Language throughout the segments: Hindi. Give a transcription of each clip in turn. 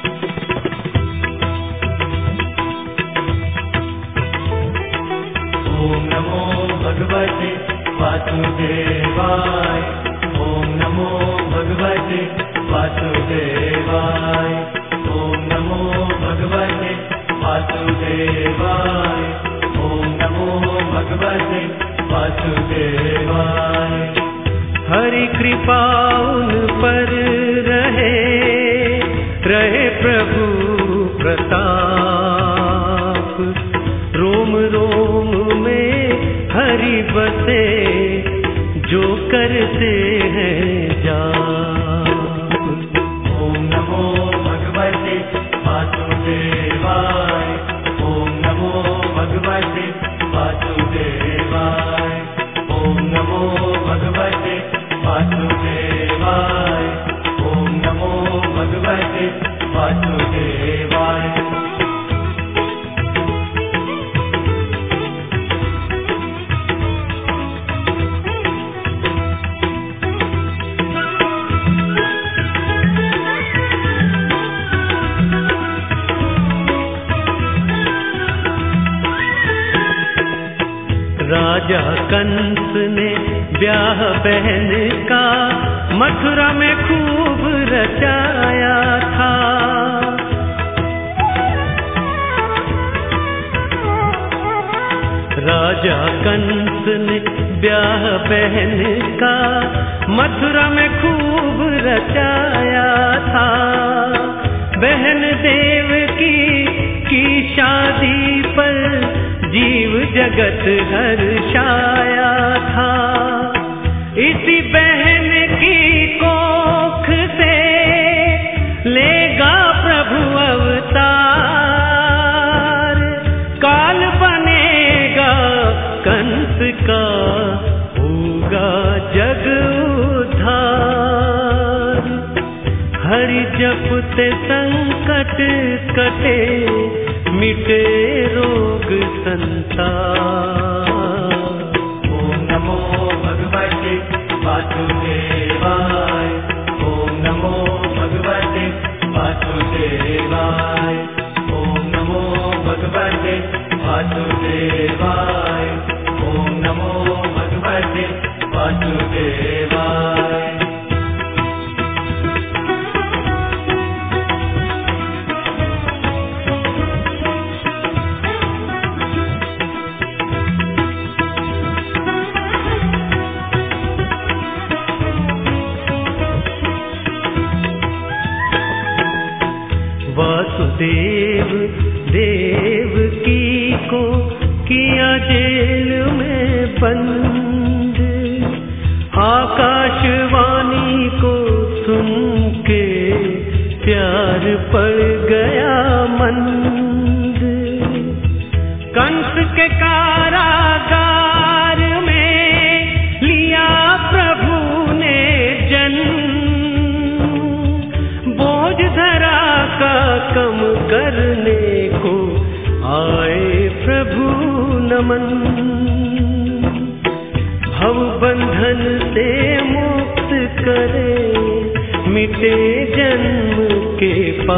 ओम नमो भगवते वासुदेवाय। ओम नमो भगवते वासुदेवाय। ओम नमो भगवते वासुदेवाय। ओम नमो भगवते वासुदेवाय। हरि कृपा उन पर रहे प्रभु प्रताप। रोम रोम में हरि बसे जो करते हैं जाप। ओम नमो भगवते वासुदेवाय। ओम नमो भगवते वासुदेवाय। ओम नमो भगवते वासुदेवाय। ओम नमो भगवते वासुदेवाय। राजा कंस ने ब्याह बहन का मथुरा में खूब रचाया था। राजा कंस ने ब्याह बहन का मथुरा में खूब रचाया था। बहन देवकी की शादी पर जीव जगत हर्षाया था। इसी बहन की कोख से लेगा प्रभु अवतार। काल बनेगा कंस का, होगा जग उद्धार। हरि जपते संकट कटे, मिटे रोग संसार। ओम नमो भगवते वासुदेवाय। ओम नमो भगवते वासुदेवाय। ओम नमो भगवते वासुदेवाय। ओम नमो भगवते वासुदेवाय। वासुदेव देवकी को किया जेल में बंद। आकाशवाणी को सुन के प्यार पड़ गया मंद। कंस के कारागार में लिया प्रभु ने जन्म। बोझ धरा का कम करने को आए प्रभु नमन। भव बंधन से मुक्त करे, मिटे जन्म के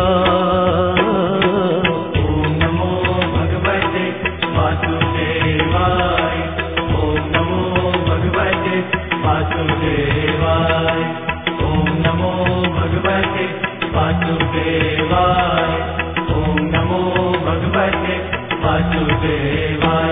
पाप। ओम नमो भगवते वासुदेवाय। ओम नमो भगवते वासुदेवाय। ओम नमो भगवते वासुदेवाय। ओम नमो भगवते वासुदेवाय।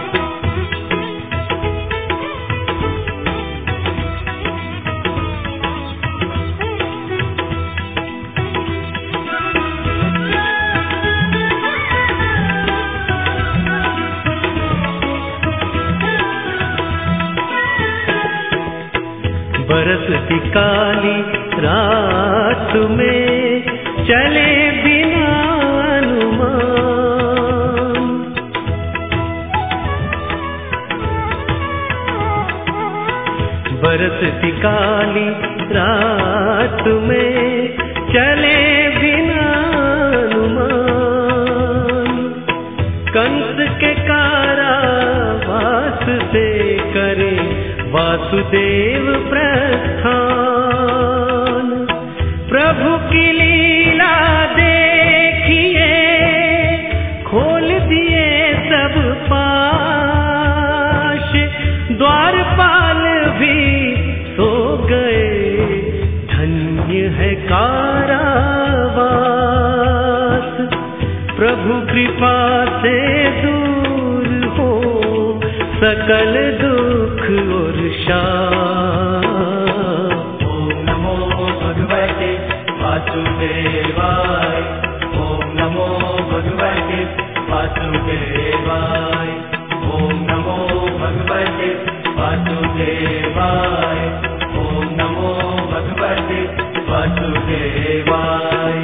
बरसती काली रात में चले बिना अनुमान। बरसती काली रात में चले बिना अनुमान। कंस के कारावास से करे वासुदेव प्रस्थान। प्रभु की लीला दे है कारावास, प्रभु कृपा से दूर हो सकल दुख और शाप। ओम नमो भगवते वासुदेवाय, ओम नमो भगवते वासुदेवाय, ओम नमो भगवते वासुदेवाय, ओम नमो भगवते वासुदेवाय।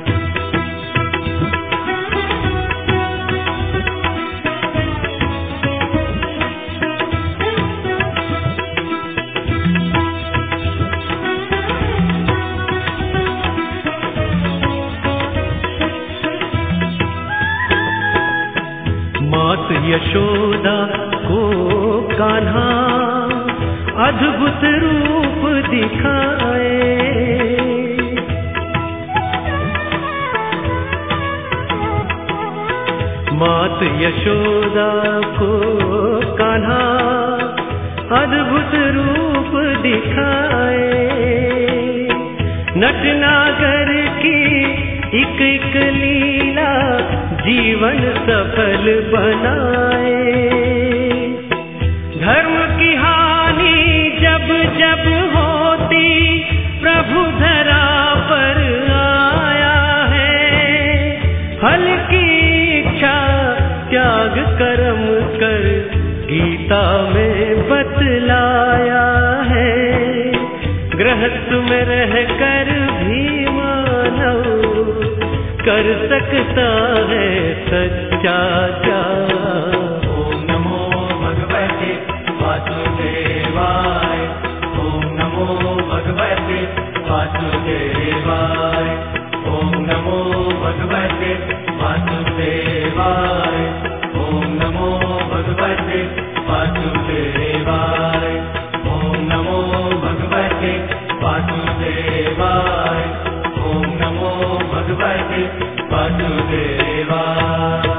मात यशोदा को कान्हा अद्भुत रूप दिखाए, मात यशोदा को कान्हा अद्भुत रूप दिखाए, नटनागर की एक एक लीला जीवन सफल बनाए। धर्म की हानि जब जब होती प्रभु धरा पर आया है, फल की इच्छा त्याग कर्म कर गीता में बतलाया है। गृहस्थ में रहकर भी मानव कर सकता है सच्चा त्याग। ओम नमो भगवते वासुदेवाय, ओम नमो भगवते वासुदेवाय, ओम नमो भगवते वासुदेवाय, ओम नमो भगवते वासुदेवाय, ओम नमो भगवते वासुदेवाय, ओम नमो भगवते वासुदेवाय।